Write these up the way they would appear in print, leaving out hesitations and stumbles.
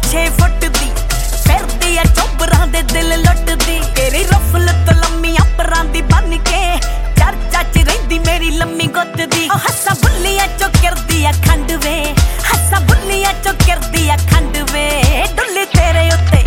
6 foot दी फिरदी आ चोबरां दे दिल लुटदी तेरी रफल तो लम्मियां परां दी बन के चर्चा च रहिंदी मेरी लम्मी गुत्त दी ओ हस्सा बुल्लियां चो करदी आ खंड वे हस्सा बुल्लियां चो करदी आ खंड वे डुल्ली तेरे उत्ते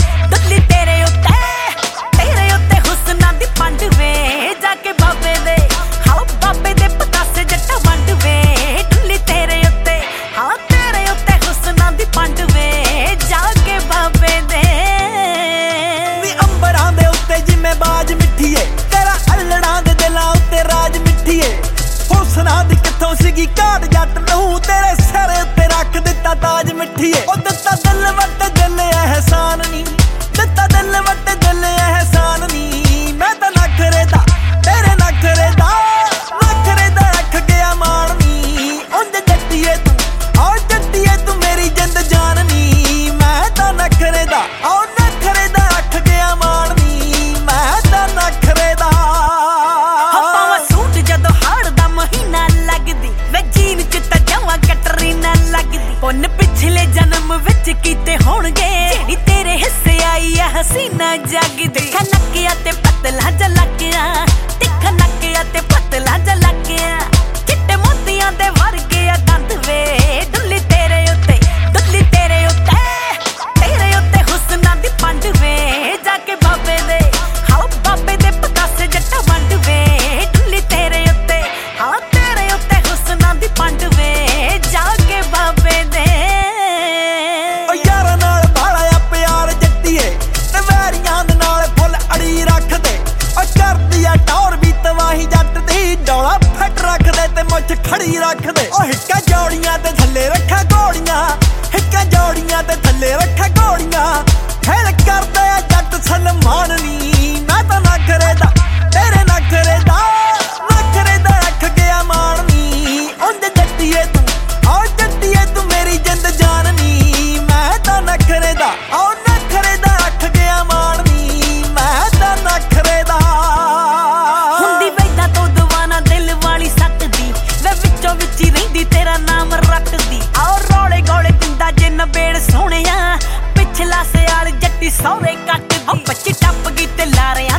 हुस्ना दी पंड वे जाके बाबे दे हाओ बाबे दे पतासे जट्टा वंड वे डुल्ली तेरे उत्ते हाँ तेरे उत्ते हुस्ना दी पंड वे जाके बाबे दे नी अंबरां दे उत्ते जिमें बाज मिठीए तेरा अल्लड़ां दे दिलां उत्ते राज मिठीए हुस्ना दी कित्थों सीगी घाट जट नूं तेरे सिर उत्ते रख दित्ता ताज मिठीए ओ दित्ता दिल वट दिल एहसान नी दित्ता दिल वट दिल एहसान नी मैं तां नखरे दा तेरे नखरे दा रख गया मान नी उंज जट्टीए तू ओ जट्टीए तू मेरी जिंद जान नी मैं तां नखरे दा ओ नखरे दा रख गया मान नी मैं तां नखरे दा पावां सूट जदों हाड़ दा महीना लगदी वे जीन च तां जावां कटरीना लगदी पुन पिछले जन्म विच कीते होणगे जेड़ी तेरे हिस्से आई आ हसीना जागदी नक्किया ते पतला जलकिया तिख नक्किया ते पतला जलकिया चिट्टे मोतियां दे वर्गे आ दंद वे डुल्ली तेरे उत्ते हुस्ना दी पंड वे जाके बाबे दे हाओ बाबे दे पतासे जट्टा वंड वे डुल्ली तेरे उत्ते हाँ तेरे उत्ते हुस्ना दी पंड वे जाके बाबे दे ओ यारां नाल बाला आ प्यार जट्टीए ते वैरियां दे नाल फुल अड़ी रख दे ओ करदी आ टौर भी तवाही जट दी डोला फट रख दे ते मुੱਛ खड़ी रख दे ओ हिक्का जौड़ियां ते थल्ले रखा घोड़ियां हिक्का जौड़ियां ते थल्ले रखा घोड़ियां खेल करदे आ जट सलमान नी मैं तां नखरे दा तेरे नखरे दा रख गया मान नी उंज जट्टीए तू ओ जट्टीए तू मेरी जिंद जान नी मैं तां नखरे दा ओ नखरे दा रख गया मान नी मैं तां नखरे दा हुंदी वैदा तो दवाना दिल वाली सट दी वे विचों विच ही रहिंदी तेरा नाम रटदी आओ रोले गोले पिंदा जे नबेड़ सोहणिया पिछला सियाल जट्टी सौरे कट दी बच्ची टप गई ते लारे